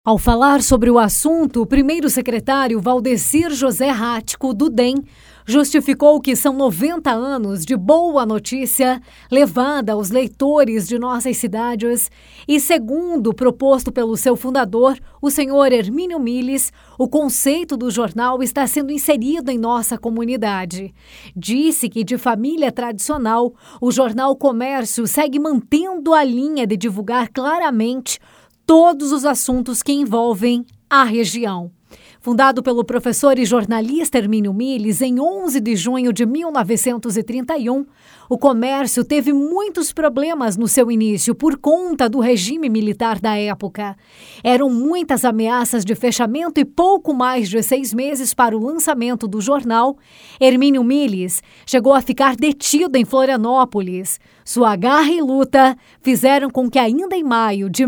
Ao falar sobre o assunto, o primeiro secretário Valdecir José Rático, do DEM, justificou que são 90 anos de boa notícia levada aos leitores de nossas cidades e, segundo proposto pelo seu fundador, o senhor Hermínio Miles, o conceito do jornal está sendo inserido em nossa comunidade. Disse que, de família tradicional, o jornal Comércio segue mantendo a linha de divulgar claramente todos os assuntos que envolvem a região. Fundado pelo professor e jornalista Hermínio Miles em 11 de junho de 1931, o Comércio teve muitos problemas no seu início por conta do regime militar da época. Eram muitas ameaças de fechamento e pouco mais de 6 meses para o lançamento do jornal. Hermínio Miles chegou a ficar detido em Florianópolis. Sua garra e luta fizeram com que ainda em maio de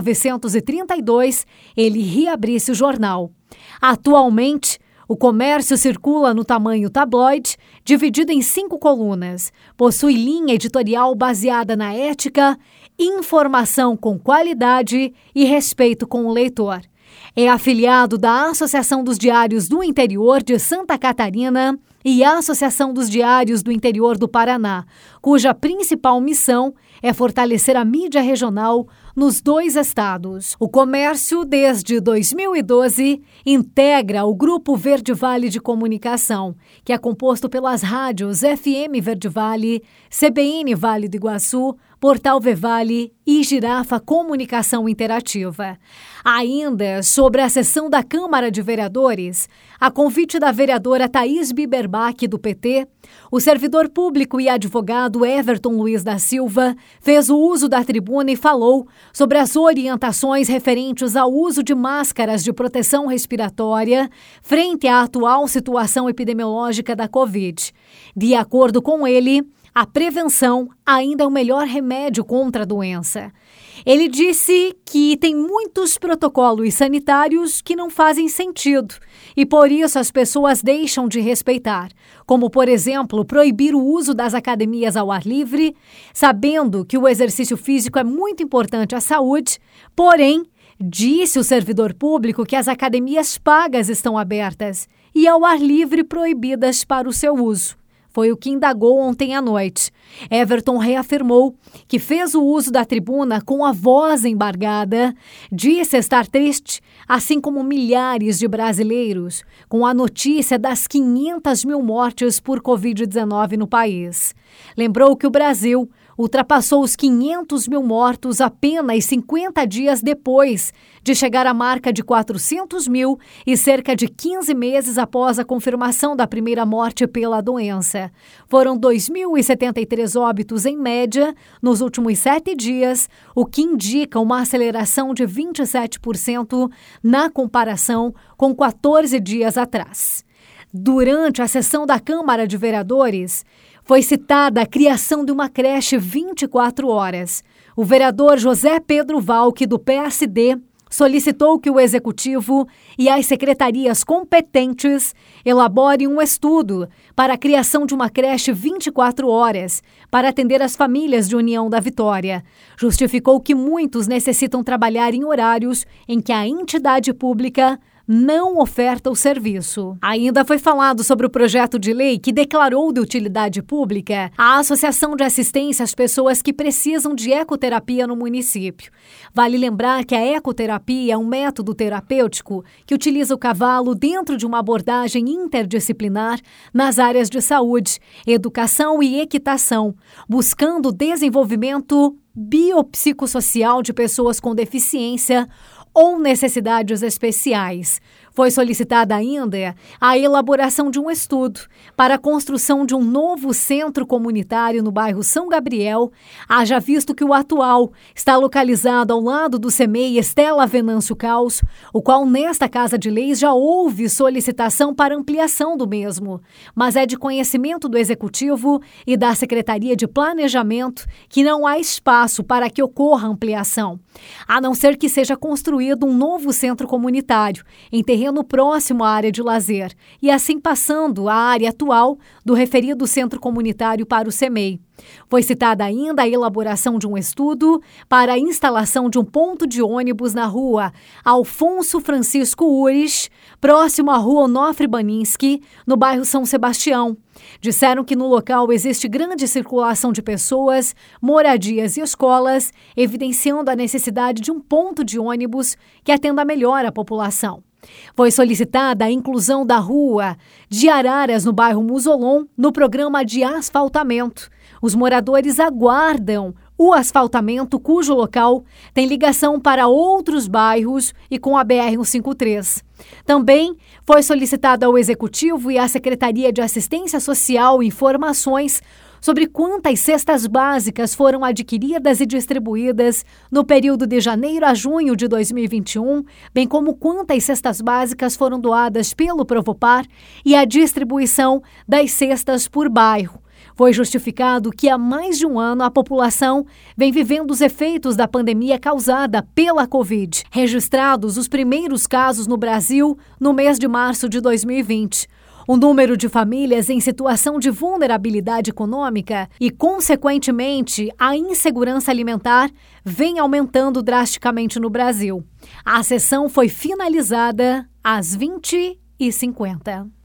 1932 ele reabrisse o jornal. Atualmente, o Comércio circula no tamanho tabloide, dividido em 5 colunas. Possui linha editorial baseada na ética, informação com qualidade e respeito com o leitor. É afiliado da Associação dos Diários do Interior de Santa Catarina e a Associação dos Diários do Interior do Paraná, cuja principal missão é fortalecer a mídia regional nos 2 estados. O Comércio, desde 2012, integra o Grupo Verde Vale de Comunicação, que é composto pelas rádios FM Verde Vale, CBN Vale do Iguaçu, Portal Vevale e Girafa Comunicação Interativa. Ainda sobre a sessão da Câmara de Vereadores, a convite da vereadora Thaís Biberbach, do PT, o servidor público e advogado Everton Luiz da Silva fez o uso da tribuna e falou sobre as orientações referentes ao uso de máscaras de proteção respiratória frente à atual situação epidemiológica da Covid. De acordo com ele, a prevenção ainda é o melhor remédio contra a doença. Ele disse que tem muitos protocolos sanitários que não fazem sentido e por isso as pessoas deixam de respeitar, como, por exemplo, proibir o uso das academias ao ar livre, sabendo que o exercício físico é muito importante à saúde, porém, disse o servidor público que as academias pagas estão abertas e ao ar livre proibidas para o seu uso. Foi o que indagou ontem à noite. Everton reafirmou que fez o uso da tribuna com a voz embargada, disse estar triste, assim como milhares de brasileiros, com a notícia das 500 mil mortes por Covid-19 no país. Lembrou que o Brasil ultrapassou os 500 mil mortos apenas 50 dias depois de chegar à marca de 400 mil e cerca de 15 meses após a confirmação da primeira morte pela doença. Foram 2.073 óbitos em média nos últimos 7 dias, o que indica uma aceleração de 27% na comparação com 14 dias atrás. Durante a sessão da Câmara de Vereadores, foi citada a criação de uma creche 24 horas. O vereador José Pedro Valque, do PSD, solicitou que o Executivo e as secretarias competentes elaborem um estudo para a criação de uma creche 24 horas para atender as famílias de União da Vitória. Justificou que muitos necessitam trabalhar em horários em que a entidade pública não oferta o serviço. Ainda foi falado sobre o projeto de lei que declarou de utilidade pública a Associação de Assistência às Pessoas que Precisam de Ecoterapia no município. Vale lembrar que a ecoterapia é um método terapêutico que utiliza o cavalo dentro de uma abordagem interdisciplinar nas áreas de saúde, educação e equitação, buscando o desenvolvimento biopsicossocial de pessoas com deficiência ou necessidades especiais. Foi solicitada ainda a elaboração de um estudo para a construção de um novo centro comunitário no bairro São Gabriel, haja visto que o atual está localizado ao lado do CEMEI Estela Venâncio Caos, o qual nesta Casa de Leis já houve solicitação para ampliação do mesmo, mas é de conhecimento do Executivo e da Secretaria de Planejamento que não há espaço para que ocorra ampliação, a não ser que seja construído um novo centro comunitário em terreno próximo à área de lazer e assim passando a área atual do referido centro comunitário para o CEMEI. Foi citada ainda a elaboração de um estudo para a instalação de um ponto de ônibus na rua Alfonso Francisco Ures, próximo à rua Onofre Baninski, no bairro São Sebastião. Disseram que no local existe grande circulação de pessoas, moradias e escolas, evidenciando a necessidade de um ponto de ônibus que atenda melhor a população. Foi solicitada a inclusão da rua de Araras, no bairro Musolon, no programa de asfaltamento. Os moradores aguardam o asfaltamento, cujo local tem ligação para outros bairros e com a BR-153. Também foi solicitado ao Executivo e à Secretaria de Assistência Social informações sobre quantas cestas básicas foram adquiridas e distribuídas no período de janeiro a junho de 2021, bem como quantas cestas básicas foram doadas pelo Provopar e a distribuição das cestas por bairro. Foi justificado que há mais de um ano a população vem vivendo os efeitos da pandemia causada pela Covid, registrados os primeiros casos no Brasil no mês de março de 2020. O número de famílias em situação de vulnerabilidade econômica e, consequentemente, a insegurança alimentar vem aumentando drasticamente no Brasil. A sessão foi finalizada às 20h50.